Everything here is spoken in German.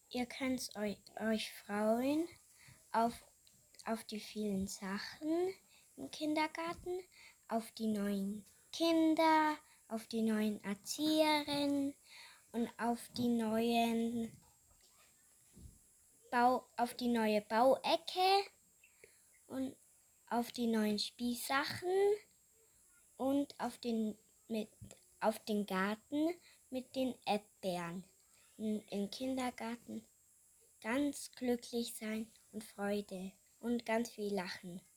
Ihr könnt euch freuen auf, auf die vielen Sachen im Kindergarten, auf die neuen Kinder, auf die neuen Erzieherinnen und auf die auf die neue Bauecke und auf die neuen Spielsachen und auf den Garten mit den Erdbeeren. Im Kindergarten ganz glücklich sein und Freude und ganz viel lachen.